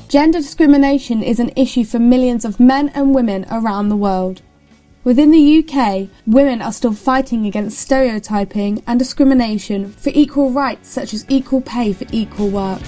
Gender discrimination is an issue for millions of men and women around the world. Within the UK, women are still fighting against stereotyping and discrimination for equal rights such as equal pay for equal work.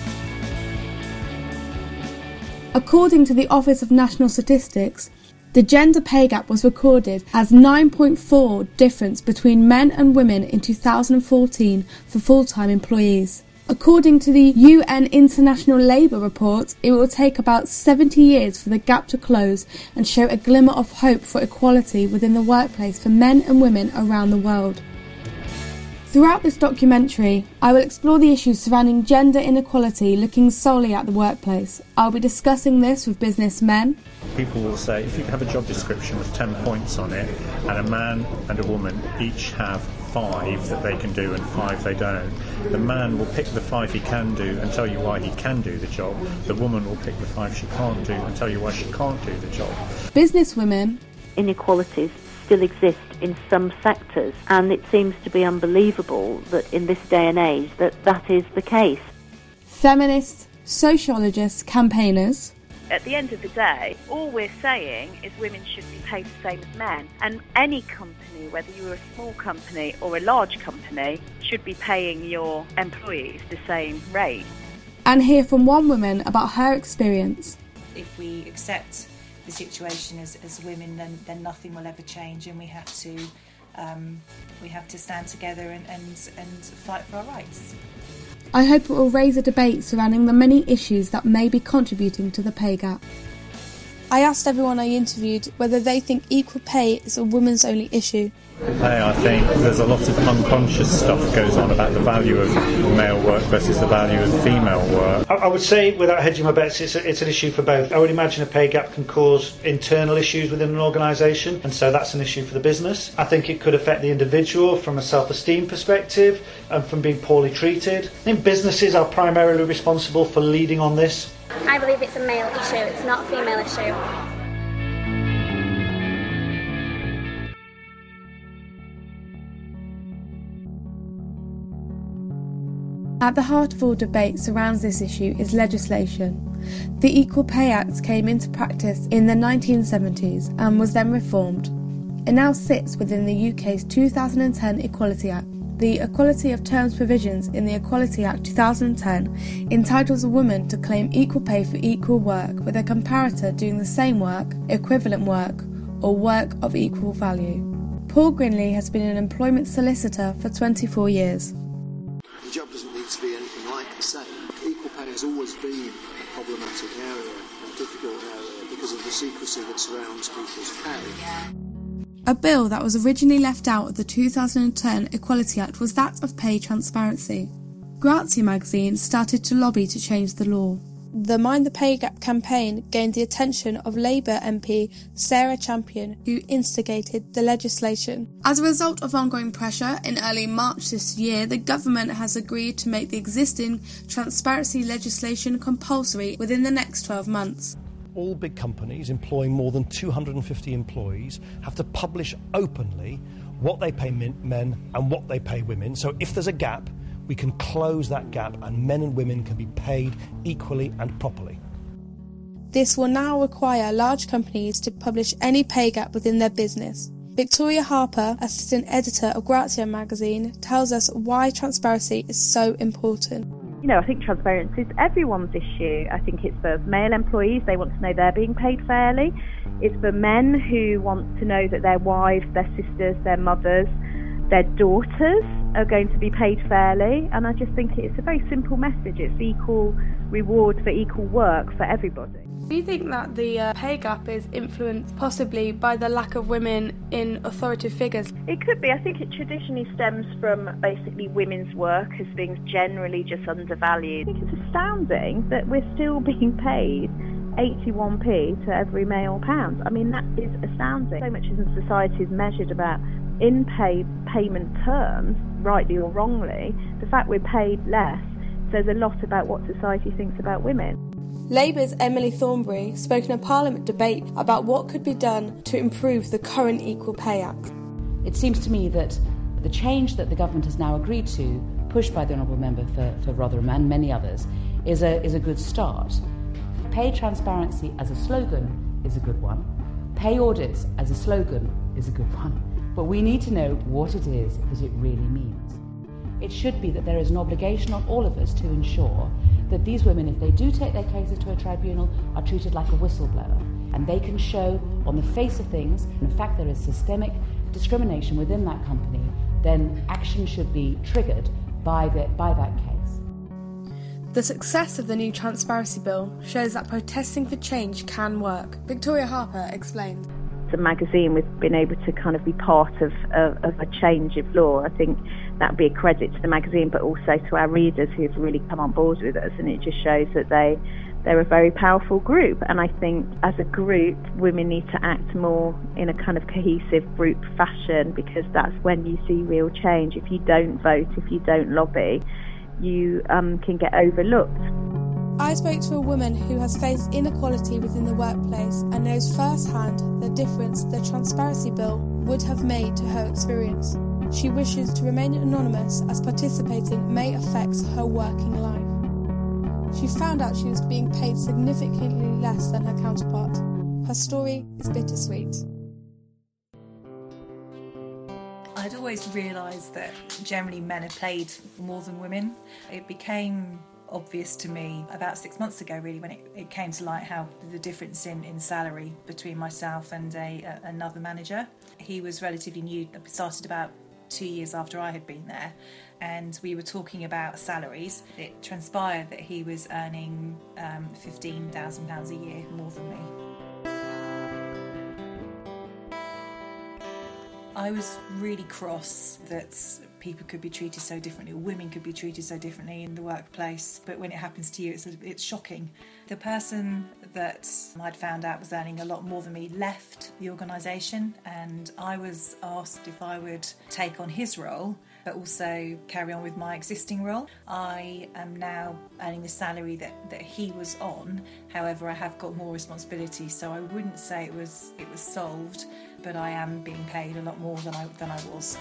According to the Office of National Statistics, the gender pay gap was recorded as 9.4 difference between men and women in 2014 for full-time employees. According to the UN International Labour Report, it will take about 70 years for the gap to close and show a glimmer of hope for equality within the workplace for men and women around the world. Throughout this documentary, I will explore the issues surrounding gender inequality looking solely at the workplace. I'll be discussing this with businessmen. People will say, if you have a job description with 10 points on it, and a man and a woman each have 5 that they can do and 5 they don't, the man will pick the 5 he can do and tell you why he can do the job. The woman will pick the 5 she can't do and tell you why she can't do the job. Businesswomen. Inequalities still exist in some sectors, and it seems to be unbelievable that in this day and age that is the case. Feminists, sociologists, campaigners. At the end of the day, all we're saying is women should be paid the same as men, and any company, whether you're a small company or a large company, should be paying your employees the same rate. And hear from one woman about her experience. If we accept the situation as women, then nothing will ever change, and we have to stand together and fight for our rights. I hope it will raise a debate surrounding the many issues that may be contributing to the pay gap. I asked everyone I interviewed whether they think equal pay is a woman's only issue. Pay, I think there's a lot of unconscious stuff goes on about the value of male work versus the value of female work. I would say, without hedging my bets, it's an issue for both. I would imagine a pay gap can cause internal issues within an organisation, and so that's an issue for the business. I think it could affect the individual from a self-esteem perspective and from being poorly treated. I think businesses are primarily responsible for leading on this. I believe it's a male issue, it's not a female issue. At the heart of all debate surrounds this issue is legislation. The Equal Pay Act came into practice in the 1970s and was then reformed. It now sits within the UK's 2010 Equality Act. The Equality of Terms provisions in the Equality Act 2010 entitles a woman to claim equal pay for equal work with a comparator doing the same work, equivalent work, or work of equal value. Paul Grinley has been an employment solicitor for 24 years. The job doesn't need to be anything like the same. Equal pay has always been a problematic area, a difficult area, because of the secrecy that surrounds people's pay. A bill that was originally left out of the 2010 Equality Act was that of pay transparency. Grazia magazine started to lobby to change the law. The Mind the Pay Gap campaign gained the attention of Labour MP Sarah Champion, who instigated the legislation. As a result of ongoing pressure, in early March this year, the government has agreed to make the existing transparency legislation compulsory within the next 12 months. All big companies employing more than 250 employees have to publish openly what they pay men and what they pay women. So if there's a gap, we can close that gap and men and women can be paid equally and properly. This will now require large companies to publish any pay gap within their business. Victoria Harper, assistant editor of Grazia magazine, tells us why transparency is so important. You know, I think transparency is everyone's issue. I think it's for male employees, they want to know they're being paid fairly. It's for men who want to know that their wives, their sisters, their mothers, their daughters are going to be paid fairly. And I just think it's a very simple message. It's equal reward for equal work for everybody. Do you think that the pay gap is influenced possibly by the lack of women in authoritative figures? It could be. I think it traditionally stems from basically women's work as being generally just undervalued. I think it's astounding that we're still being paid 81p to every male pound. I mean, that is astounding. So much in society is measured about payment terms, rightly or wrongly. The fact we're paid less says a lot about what society thinks about women. Labour's Emily Thornberry spoke in a Parliament debate about what could be done to improve the current Equal Pay Act. It seems to me that the change that the government has now agreed to, pushed by the Honourable Member for Rotherham and many others, is a good start. Pay transparency as a slogan is a good one. Pay audits as a slogan is a good one. But we need to know what it is that it really means. It should be that there is an obligation on all of us to ensure that these women, if they do take their cases to a tribunal, are treated like a whistleblower. And they can show on the face of things, in fact there is systemic discrimination within that company, then action should be triggered by that case. The success of the new Transparency Bill shows that protesting for change can work. Victoria Harper explained. As a magazine, we've been able to kind of be part of a change of law. I think that would be a credit to the magazine, but also to our readers who've really come on board with us, and it just shows that they're a very powerful group. And I think as a group, women need to act more in a kind of cohesive group fashion, because that's when you see real change. If you don't vote, if you don't lobby, you can get overlooked. I spoke to a woman who has faced inequality within the workplace and knows firsthand the difference the Transparency Bill would have made to her experience. She wishes to remain anonymous as participating may affect her working life. She found out she was being paid significantly less than her counterpart. Her story is bittersweet. I'd always realised that generally men are paid more than women. It became obvious to me about 6 months ago, really, when it came to light how the difference in salary between myself and another manager. He was relatively new, started about 2 years after I had been there, and we were talking about salaries. It transpired that he was earning £15,000 a year more than me. I was really cross that people could be treated so differently, or women could be treated so differently in the workplace, but when it happens to you, it's shocking. The person that I'd found out was earning a lot more than me left the organisation, and I was asked if I would take on his role but also carry on with my existing role. I am now earning the salary that he was on. However, I have got more responsibility, so I wouldn't say it was solved, but I am being paid a lot more than I was.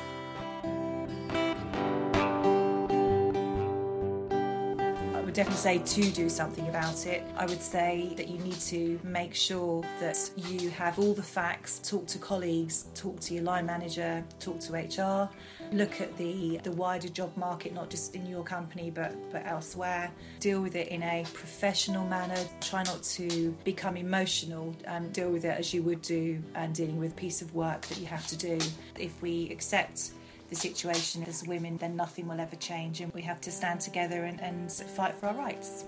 I would definitely say to do something about it. I would say that you need to make sure that you have all the facts, talk to colleagues, talk to your line manager, talk to HR, look at the wider job market, not just in your company but elsewhere. Deal with it in a professional manner. Try not to become emotional, and deal with it as you would do dealing with a piece of work that you have to do. If we accept the situation as women, then nothing will ever change, and we have to stand together and fight for our rights.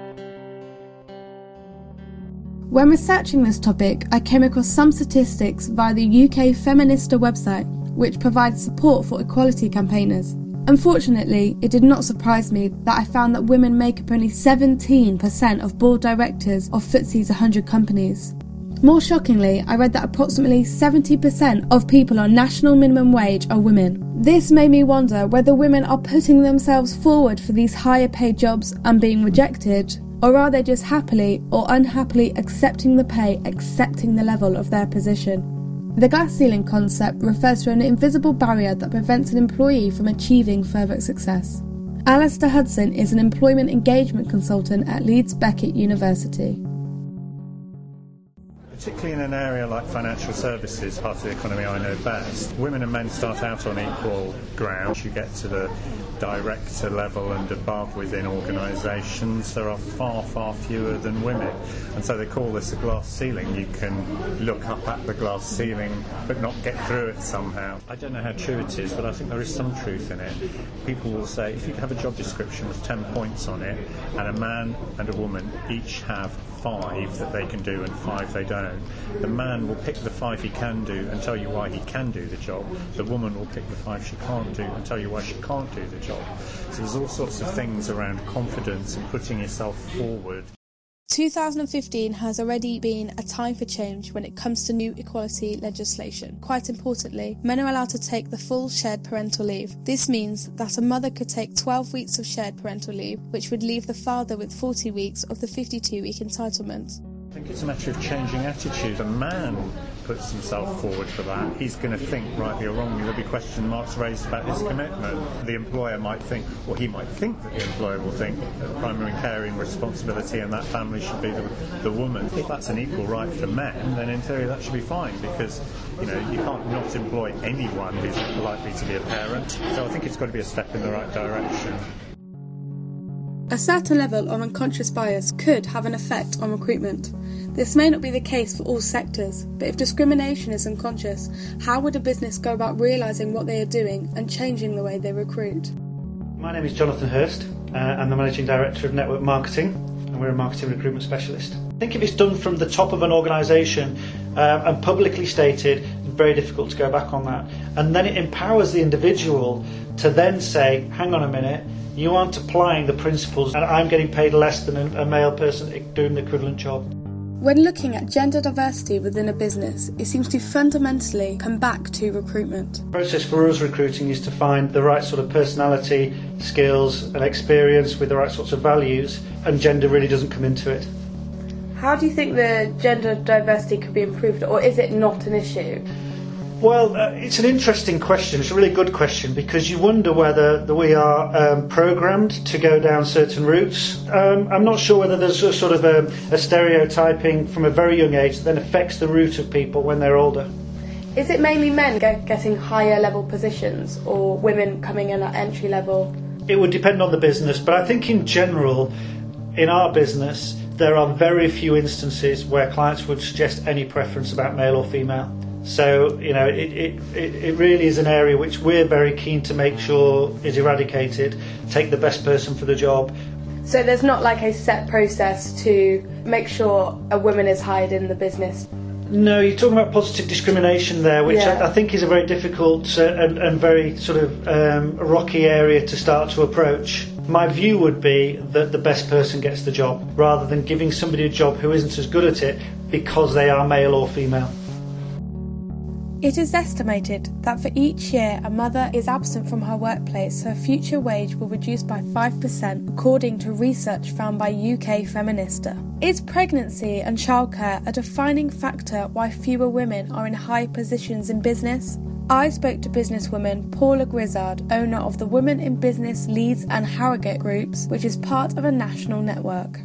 When researching this topic, I came across some statistics via the UK Feminista website, which provides support for equality campaigners. Unfortunately, it did not surprise me that I found that women make up only 17% of board directors of FTSE's 100 companies. More shockingly, I read that approximately 70% of people on national minimum wage are women. This made me wonder whether women are putting themselves forward for these higher paid jobs and being rejected, or are they just happily or unhappily accepting the pay, accepting the level of their position? The glass ceiling concept refers to an invisible barrier that prevents an employee from achieving further success. Alistair Hudson is an employment engagement consultant at Leeds Beckett University. Particularly in an area like financial services, part of the economy I know best, women and men start out on equal ground. You get to the director level and above within organisations, there are far, far fewer than women. And so they call this a glass ceiling. You can look up at the glass ceiling but not get through it somehow. I don't know how true it is, but I think there is some truth in it. People will say, if you have a job description with 10 points on it, and a man and a woman each have 5 that they can do and 5 they don't, the man will pick the 5 he can do and tell you why he can do the job. The woman will pick the 5 she can't do and tell you why she can't do the job. So there's all sorts of things around confidence and putting yourself forward. 2015 has already been a time for change when it comes to new equality legislation. Quite importantly, men are allowed to take the full shared parental leave. This means that a mother could take 12 weeks of shared parental leave, which would leave the father with 40 weeks of the 52-week entitlement. I think it's a matter of changing attitude. A man puts himself forward for that, he's going to think, rightly or wrongly, there'll be question marks raised about his commitment. The employer might think, or he might think that the employer will think that the primary caring responsibility in that family should be the woman. If that's an equal right for men, then in theory that should be fine, because you can't not employ anyone who's likely to be a parent. So I think it's got to be a step in the right direction. A certain level of unconscious bias could have an effect on recruitment. This may not be the case for all sectors, but if discrimination is unconscious, how would a business go about realising what they are doing and changing the way they recruit? My name is Jonathan Hurst. I'm the Managing Director of Network Marketing, and we're a marketing recruitment specialist. I think if it's done from the top of an organisation and publicly stated, it's very difficult to go back on that. And then it empowers the individual to then say, hang on a minute, you aren't applying the principles and I'm getting paid less than a male person doing the equivalent job. When looking at gender diversity within a business, it seems to fundamentally come back to recruitment. The process for us recruiting is to find the right sort of personality, skills and experience with the right sorts of values, and gender really doesn't come into it. How do you think the gender diversity could be improved, or is it not an issue? Well, it's an interesting question. It's a really good question, because you wonder whether we are programmed to go down certain routes. I'm not sure whether there's a sort of a stereotyping from a very young age that then affects the route of people when they're older. Is it mainly men getting higher level positions, or women coming in at entry level? It would depend on the business, but I think in general, in our business, there are very few instances where clients would suggest any preference about male or female. So, it really is an area which we're very keen to make sure is eradicated, take the best person for the job. So there's not like a set process to make sure a woman is hired in the business? No, you're talking about positive discrimination there, which I think is a very difficult and very sort of rocky area to start to approach. My view would be that the best person gets the job, rather than giving somebody a job who isn't as good at it because they are male or female. It is estimated that for each year a mother is absent from her workplace, her future wage will reduce by 5%, according to research found by UK Feminista. Is pregnancy and childcare a defining factor why fewer women are in high positions in business? I spoke to businesswoman Paula Grizzard, owner of the Women in Business Leeds and Harrogate groups, which is part of a national network.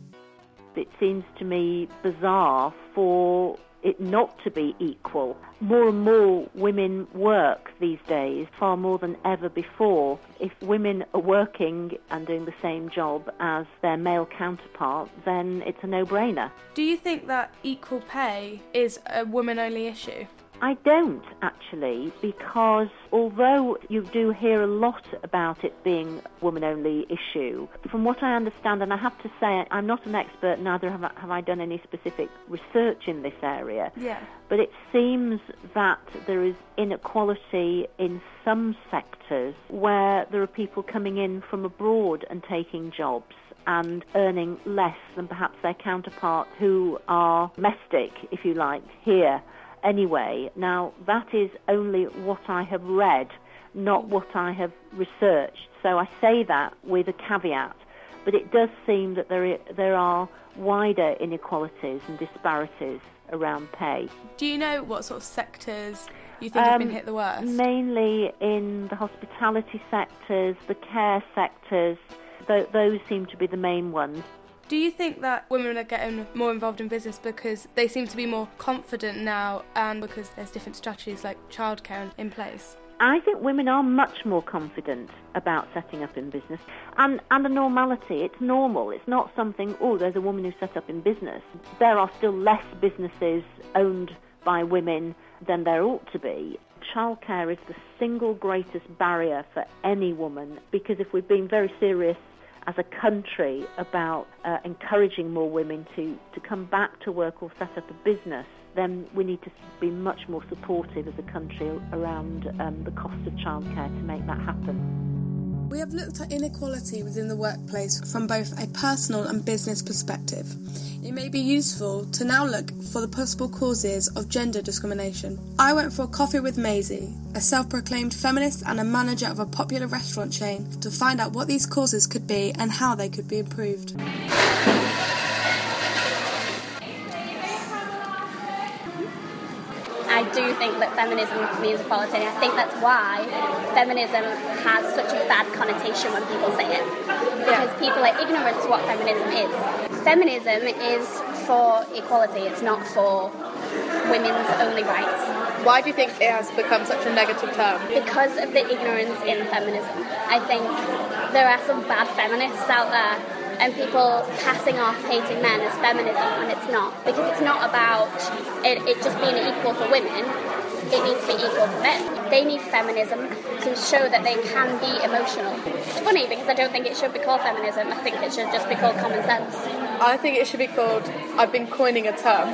It seems to me bizarre for it not to be equal. More and more women work these days, far more than ever before. If women are working and doing the same job as their male counterpart, then it's a no-brainer. Do you think that equal pay is a woman-only issue? I don't, actually, because although you do hear a lot about it being a woman-only issue, from what I understand, and I have to say I'm not an expert, neither have I done any specific research in this area, but it seems that there is inequality in some sectors where there are people coming in from abroad and taking jobs and earning less than perhaps their counterparts who are domestic, if you like, here. Anyway, now that is only what I have read, not what I have researched. So I say that with a caveat, but it does seem that there are wider inequalities and disparities around pay. Do you know what sort of sectors you think have been hit the worst? Mainly in the hospitality sectors, the care sectors. Those seem to be the main ones. Do you think that women are getting more involved in business because they seem to be more confident now and because there's different strategies like childcare in place? I think women are much more confident about setting up in business. And the normality, it's normal. It's not something, there's a woman who set up in business. There are still less businesses owned by women than there ought to be. Childcare is the single greatest barrier for any woman, because if we've been very serious as a country about encouraging more women to come back to work or set up a business, then we need to be much more supportive as a country around the cost of childcare to make that happen. We have looked at inequality within the workplace from both a personal and business perspective. It may be useful to now look for the possible causes of gender discrimination. I went for a coffee with Maisie, a self-proclaimed feminist and a manager of a popular restaurant chain, to find out what these causes could be and how they could be improved. do think that feminism means equality. I think that's why feminism has such a bad connotation when people say it. Because people are ignorant to what feminism is. Feminism is for equality, it's not for women's only rights. Why do you think it has become such a negative term? Because of the ignorance in feminism. I think there are some bad feminists out there and people passing off hating men as feminism when it's not. Because it's not about it just being equal for women, it needs to be equal for men. They need feminism to show that they can be emotional. It's funny because I don't think it should be called feminism, I think it should just be called common sense. I think it should be called, I've been coining a term,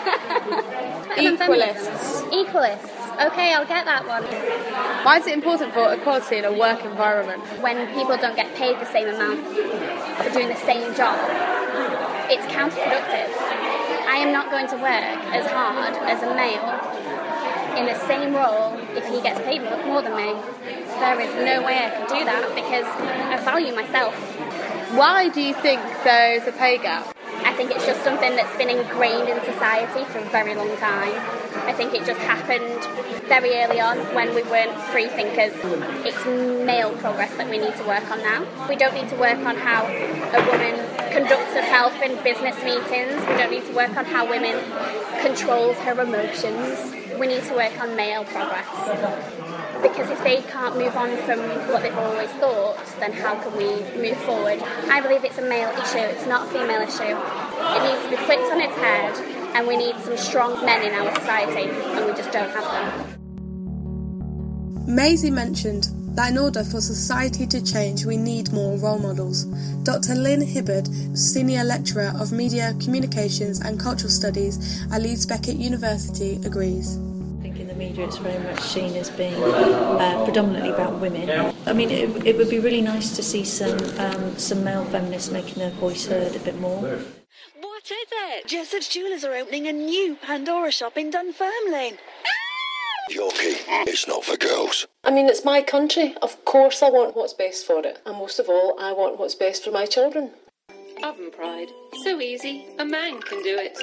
equalists. Equalists. Okay, I'll get that one. Why is it important for equality in a work environment? When people don't get paid the same amount for doing the same job, it's counterproductive. I am not going to work as hard as a male in the same role if he gets paid more than me. There is no way I can do that because I value myself. Why do you think there is a pay gap? I think it's just something that's been ingrained in society for a very long time. I think it just happened very early on when we weren't free thinkers. It's male progress that we need to work on now. We don't need to work on how a woman conducts herself in business meetings. We don't need to work on how women controls her emotions. We need to work on male progress. Because if they can't move on from what they've always thought, then how can we move forward? I believe it's a male issue, it's not a female issue. It needs to be flipped on its head, and we need some strong men in our society, and we just don't have them. Maisie mentioned that in order for society to change, we need more role models. Dr. Lynn Hibbard, Senior Lecturer of Media, Communications and Cultural Studies at Leeds Beckett University, agrees. Media, it's very much seen as being predominantly about women. I mean, it would be really nice to see some male feminists making their voice heard a bit more. What is it? Jessups Jewellers are opening a new Pandora shop in Dunfermline. Yorkie, it's not for girls. I mean, it's my country. Of course I want what's best for it. And most of all, I want what's best for my children. Oven Pride. So easy. A man can do it.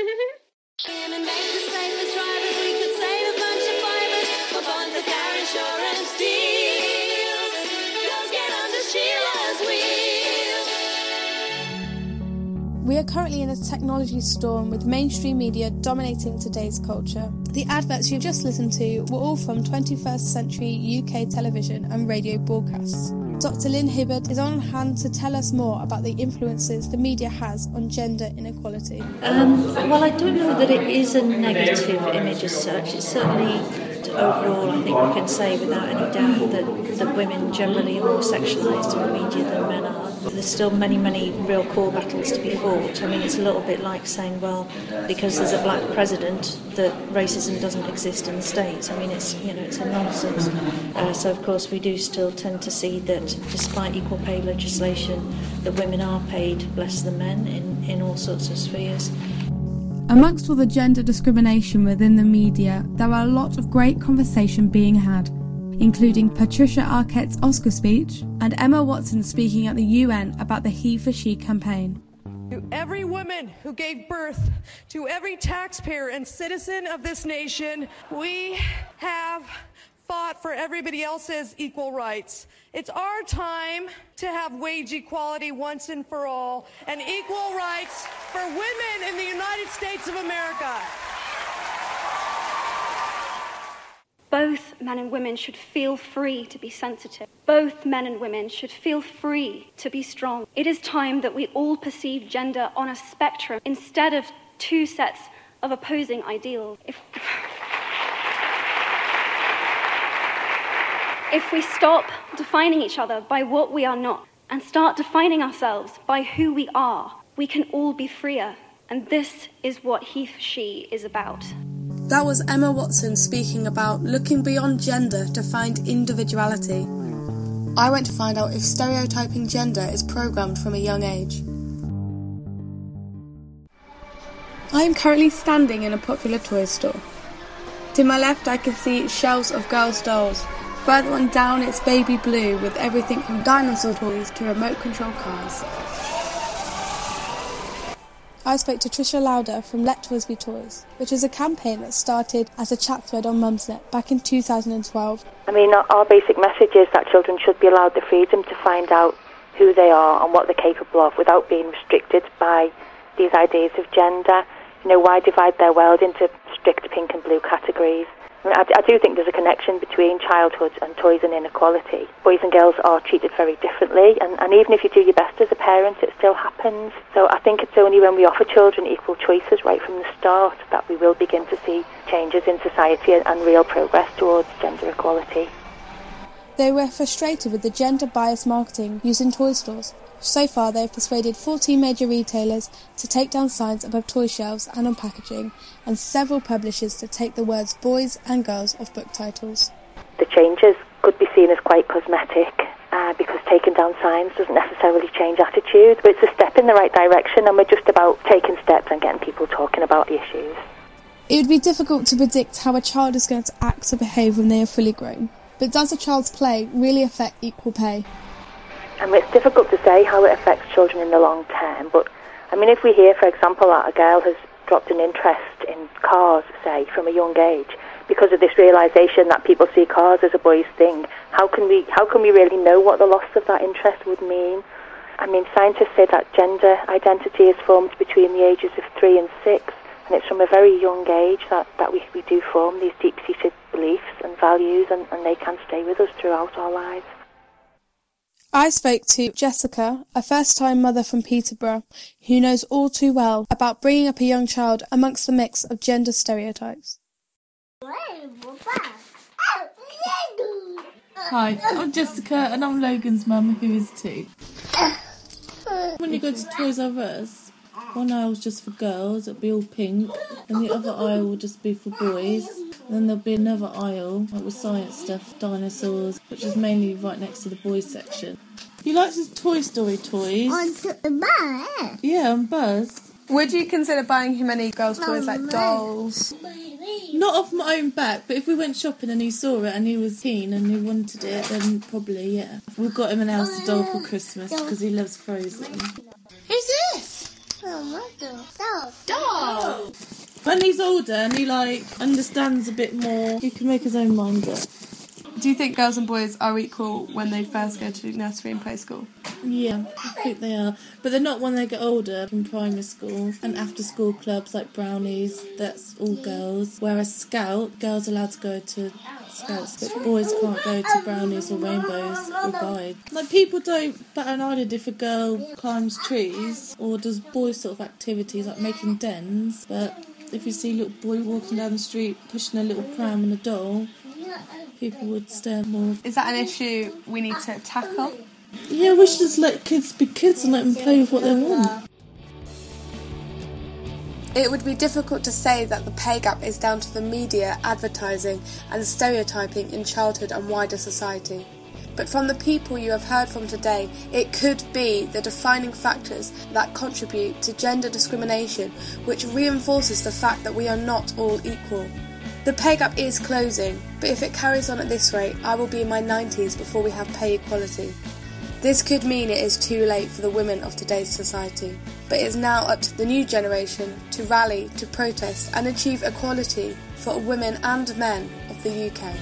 We are currently in a technology storm with mainstream media dominating today's culture. The adverts you've just listened to were all from 21st century UK television and radio broadcasts. Dr. Lynn Hibbard is on hand to tell us more about the influences the media has on gender inequality. Well, I don't know that it is a negative image as such. It's certainly, overall, I think we can say without any doubt that women generally are more sexualised in the media than men are. There's still many, many real core battles to be fought. I mean, it's a little bit like saying, well, because there's a black president, that racism doesn't exist in the States. I mean, it's a nonsense. So, of course, we do still tend to see that despite equal pay legislation, that women are paid less than men in all sorts of spheres. Amongst all the gender discrimination within the media, there are a lot of great conversation being had, including Patricia Arquette's Oscar speech and Emma Watson speaking at the UN about the He for She campaign. To every woman who gave birth, to every taxpayer and citizen of this nation, we have fought for everybody else's equal rights. It's our time to have wage equality once and for all, and equal rights for women in the United States of America. Both men and women should feel free to be sensitive. Both men and women should feel free to be strong. It is time that we all perceive gender on a spectrum instead of two sets of opposing ideals. If we stop defining each other by what we are not and start defining ourselves by who we are, we can all be freer. And this is what He for She is about. That was Emma Watson speaking about looking beyond gender to find individuality. I went to find out if stereotyping gender is programmed from a young age. I am currently standing in a popular toy store. To my left I can see shelves of girls' dolls. Further on down it's baby blue with everything from dinosaur toys to remote control cars. I spoke to Trisha Lauder from Let Toys Be Toys, which is a campaign that started as a chat thread on Mumsnet back in 2012. I mean, our basic message is that children should be allowed the freedom to find out who they are and what they're capable of without being restricted by these ideas of gender. You know, why divide their world into strict pink and blue categories? I mean, I do think there's a connection between childhood and toys and inequality. Boys and girls are treated very differently, and even if you do your best as a parent, it still happens. So I think it's only when we offer children equal choices right from the start that we will begin to see changes in society and real progress towards gender equality. They were frustrated with the gender-biased marketing used in toy stores. So far, they have persuaded 14 major retailers to take down signs above toy shelves and on packaging, and several publishers to take the words boys and girls off book titles. The changes could be seen as quite cosmetic, because taking down signs doesn't necessarily change attitude, but it's a step in the right direction, and we're just about taking steps and getting people talking about the issues. It would be difficult to predict how a child is going to act or behave when they are fully grown, but does a child's play really affect equal pay? I mean, it's difficult to say how it affects children in the long term, but I mean, if we hear, for example, that a girl has dropped an interest in cars, say, from a young age, because of this realisation that people see cars as a boy's thing, how can we really know what the loss of that interest would mean? I mean, scientists say that gender identity is formed between the ages of 3 and 6, and it's from a very young age that we do form these deep-seated beliefs and values, and they can stay with us throughout our lives. I spoke to Jessica, a first-time mother from Peterborough, who knows all too well about bringing up a young child amongst the mix of gender stereotypes. Hi, I'm Jessica and I'm Logan's mum, who is 2. When you go to Toys R Us, one aisle's just for girls, it'll be all pink, and the other aisle will just be for boys. And then there'll be another aisle, like with science stuff, dinosaurs, which is mainly right next to the boys section. You like the Toy Story toys? On Buzz? Yeah, on Buzz. Would you consider buying him any girls' toys like dolls? Not off my own back, but if we went shopping and he saw it and he was keen and he wanted it, then probably, yeah. We've got him an Elsa doll for Christmas because he loves Frozen. Who's this? Oh, doll! When he's older and he, understands a bit more, he can make his own mind up. Do you think girls and boys are equal when they first go to nursery and play school? Yeah, I think they are. But they're not when they get older, from primary school. And after-school clubs like Brownies, that's all girls. Whereas Scout, girls are allowed to go to Scouts, but boys can't go to Brownies or Rainbows or Guide. People don't bat an eyelid if a girl climbs trees or does boys sort of activities like making dens, but if you see a little boy walking down the street pushing a little pram and a doll, people would stare more. Is that an issue we need to tackle? Yeah, we should just let kids be kids and let them play with what they want. It would be difficult to say that the pay gap is down to the media, advertising and stereotyping in childhood and wider society. But from the people you have heard from today, it could be the defining factors that contribute to gender discrimination, which reinforces the fact that we are not all equal. The pay gap is closing, but if it carries on at this rate, I will be in my 90s before we have pay equality. This could mean it is too late for the women of today's society, but it is now up to the new generation to rally, to protest and achieve equality for women and men of the UK.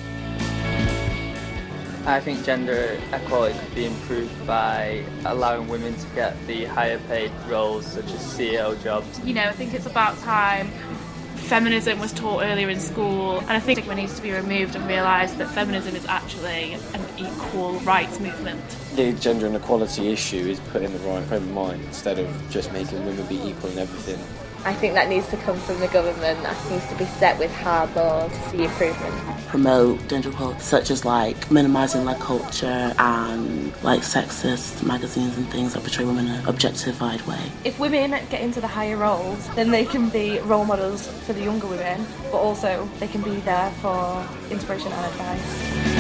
I think gender equality could be improved by allowing women to get the higher paid roles such as CEO jobs. I think it's about time feminism was taught earlier in school, and I think stigma needs to be removed and realised that feminism is actually an equal rights movement. The gender inequality issue is put in the right frame of mind instead of just making women be equal in everything. I think that needs to come from the government. That needs to be set with hard law to see improvement. Promote gender equality, such as minimising culture and sexist magazines and things that portray women in an objectified way. If women get into the higher roles, then they can be role models for the younger women, but also they can be there for inspiration and advice.